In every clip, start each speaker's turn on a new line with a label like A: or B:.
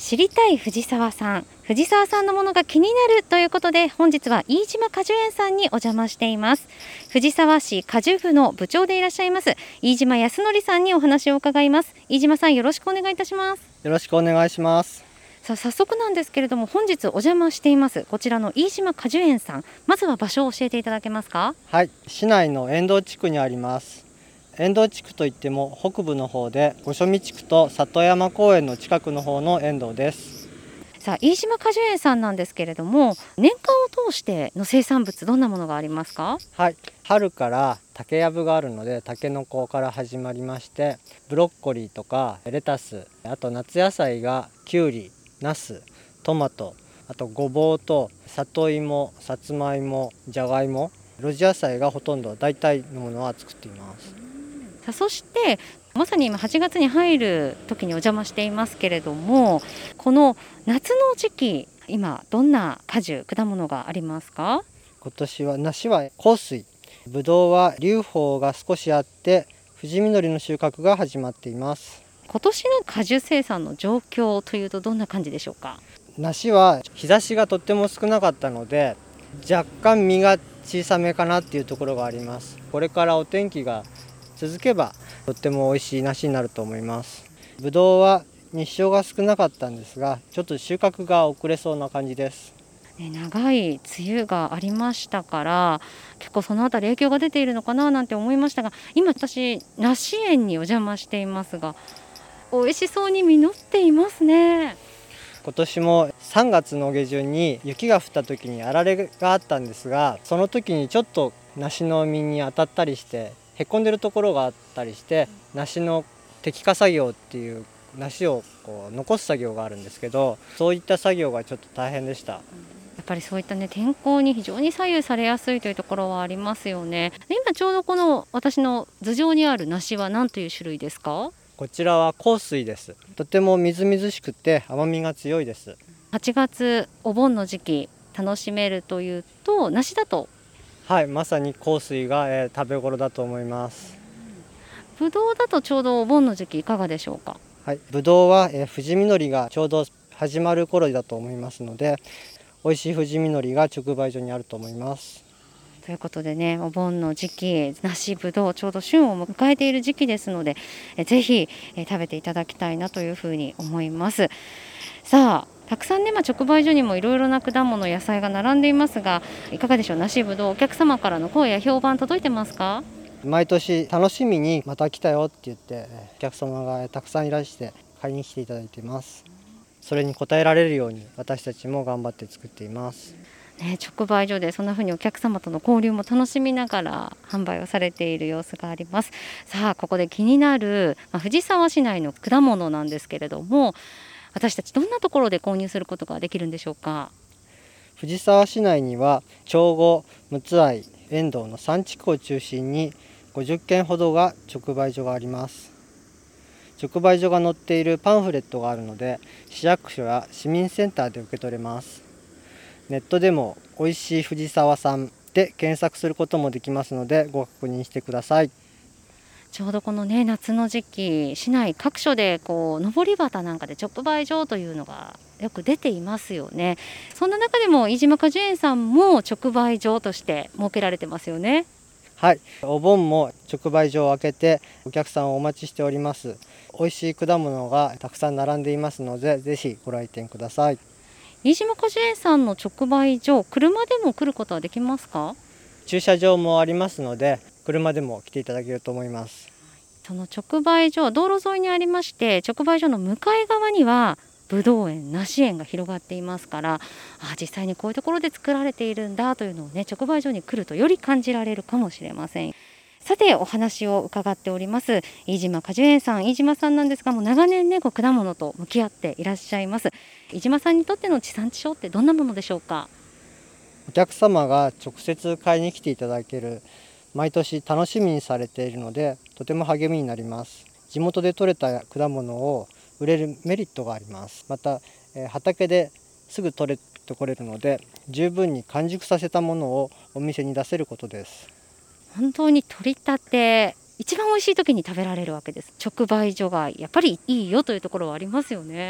A: 知りたい藤沢さんのものが気になるということで、本日は飯島果樹園さんにお邪魔しています。藤沢市果樹部の部長でいらっしゃいます飯島康則さんにお話を伺います。飯島さん、よろしくお願いいたします。
B: よろしくお願いします。
A: さあ、早速なんですけれども、本日お邪魔していますこちらの飯島果樹園さん、まずは場所を教えていただけますか？
B: はい、市内の遠藤地区にあります。遠藤地区といっても北部の方で、五所見地区と里山公園の近くの方の遠藤です。
A: さあ、飯島果樹園さんなんですけれども、年間を通しての生産物、どんなものがありますか？
B: はい、春から竹やぶがあるので、タケノコから始まりまして、ブロッコリーとかレタス、あと夏野菜がきゅうり、ナス、トマト、あとごぼうと里芋、さつまいも、じゃがいも、露地野菜がほとんど大体のものは作っています。
A: さあ、そしてまさに今8月に入る時にお邪魔していますけれども、この夏の時期、今どんな果樹果物がありますか？
B: 今年は梨は香水、ぶどうは龍宝が少しあって、藤実りの収穫が始まっています。
A: 今年の果樹生産の状況というとどんな感じでしょうか？
B: 梨は日差しがとっても少なかったので、若干実が小さめかなっていうところがあります。これからお天気が続けばとっても美味しい梨になると思います。ぶどうは日照が少なかったんですが、ちょっと収穫が遅れそうな感じです。
A: 長い梅雨がありましたから、結構そのあたり影響が出ているのかななんて思いましたが、今私梨園にお邪魔していますが、美味しそうに実っていますね。
B: 今年も3月の下旬に雪が降った時にあられがあったんですが、その時にちょっと梨の実に当たったりしてへこんでるところがあったりして、梨の摘果作業っていう梨をこう残す作業があるんですけど、そういった作業がちょっと大変でした。
A: やっぱりそういったね、天候に非常に左右されやすいというところはありますよね。今ちょうどこの私の頭上にある梨は何という種類ですか？
B: こちらは香水です。とてもみずみずしくて甘みが強いです。
A: 8月お盆の時期楽しめるというと、梨だと。
B: はい、まさに香水が、食べ頃だと思います。
A: ぶどうだとちょうどお盆の時期いかがでしょうか？
B: はい、ぶどうは、藤実りがちょうど始まる頃だと思いますので、美味しい藤実りが直売所にあると思います。
A: ということでね、お盆の時期、梨ぶどうちょうど旬を迎えている時期ですので、ぜひ食べていただきたいなというふうに思います。さあ、たくさんね、直売所にもいろいろな果物野菜が並んでいますが、いかがでしょう？梨ぶどう、お客様からの声や評判届いてますか？
B: 毎年楽しみにまた来たよって言って、お客様がたくさんいらして買いに来ていただいています。それに応えられるように私たちも頑張って作っています。
A: 直売所でそんな風にお客様との交流も楽しみながら販売をされている様子があります。さあ、ここで気になる、藤沢市内の果物なんですけれども、私たちどんなところで購入することができるんでしょうか？
B: 藤沢市内には長後、陸奥愛、遠藤の3地区を中心に50軒ほどが直売所があります。直売所が載っているパンフレットがあるので、市役所や市民センターで受け取れます。ネットでもおいしい藤沢さんで検索することもできますので、ご確認してください。
A: ちょうどこのね、夏の時期、市内各所でこう上り旗なんかで直売所というのがよく出ていますよね。そんな中でも飯島果樹園さんも直売所として設けられてますよね。
B: はい、お盆も直売所を開けてお客さんをお待ちしております。美味しい果物がたくさん並んでいますので、ぜひご来店ください。
A: 飯島果樹園さんの直売所、車でも来ることはできますか？
B: 駐車場もありますので、車でも来ていただけると思います。
A: その直売所は道路沿いにありまして、直売所の向かい側にはぶどう園、梨園が広がっていますから、実際にこういうところで作られているんだというのをね、直売所に来るとより感じられるかもしれません。さて、お話を伺っております飯島果樹園さん、飯島さんなんですが、もう長年ね、果物と向き合っていらっしゃいます。飯島さんにとっての地産地消ってどんなものでしょうか？
B: お客様が直接買いに来ていただける、毎年楽しみにされているので、とても励みになります。地元で採れた果物を売れるメリットがあります。また、畑ですぐ取れてこれるので、十分に完熟させたものをお店に出せることです。
A: 本当に取りたて、一番美味しい時に食べられるわけです。直売所がやっぱりいいよというところはありますよね。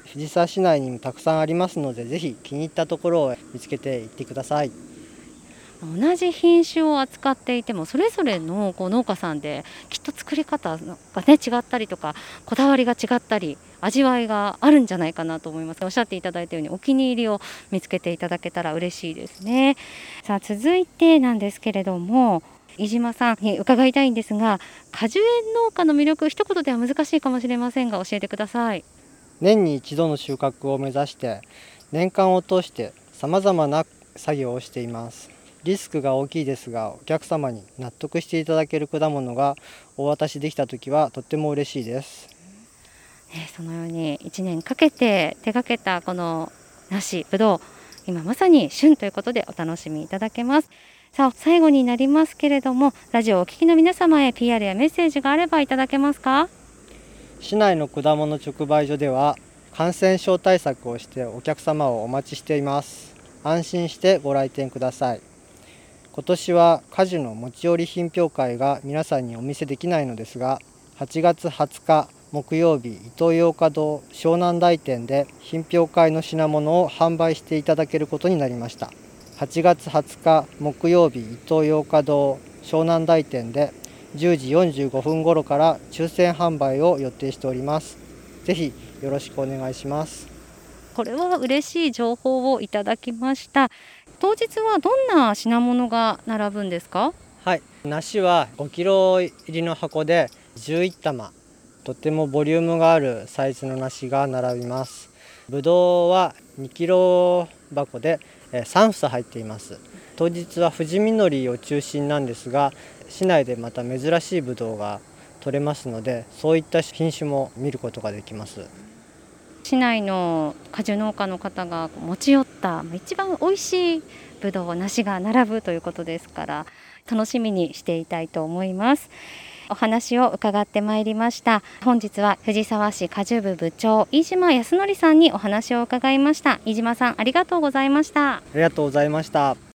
B: 藤沢市内にもたくさんありますので、ぜひ気に入ったところを見つけていってください。
A: 同じ品種を扱っていてもそれぞれの農家さんできっと作り方がね違ったりとか、こだわりが違ったり味わいがあるんじゃないかなと思います。おっしゃっていただいたようにお気に入りを見つけていただけたら嬉しいですね。さあ続いてなんですけれども、飯島さんに伺いたいんですが、果樹園農家の魅力、一言では難しいかもしれませんが教えてください。
B: 年に一度の収穫を目指して年間を通してさまざまな作業をしています。リスクが大きいですが、お客様に納得していただける果物がお渡しできたときはとっても嬉しいです。
A: そのように1年かけて手がけたこの梨ぶどう、今まさに旬ということでお楽しみいただけます。さあ最後になりますけれども、ラジオをお聞きの皆様へ PR やメッセージがあればいただけますか？
B: 市内の果物直売所では感染症対策をしてお客様をお待ちしています。安心してご来店ください。今年は果樹の持ち寄り品評会が皆さんにお見せできないのですが、8月20日木曜日、イトーヨーカドー湘南台店で品評会の品物を販売していただけることになりました。8月20日木曜日、イトーヨーカドー湘南台店で10時45分頃から抽選販売を予定しております。ぜひよろしくお願いします。
A: これは嬉しい情報をいただきました。当日はどんな品物が並ぶんですか？
B: はい、梨は5キロ入りの箱で11玉、とてもボリュームがあるサイズの梨が並びます。ぶどうは2キロ箱で3房入っています。当日は富士みのりを中心なんですが、市内でまた珍しいぶどうが取れますので、そういった品種も見ることができます。
A: 市内の果樹農家の方が持ち寄った一番美味しいぶどう、梨が並ぶということですから、楽しみにしていたいと思います。お話を伺ってまいりました。本日は藤沢市果樹部部長飯島康則さんにお話を伺いました。飯島さん、ありがとうございました。
B: ありがとうございました。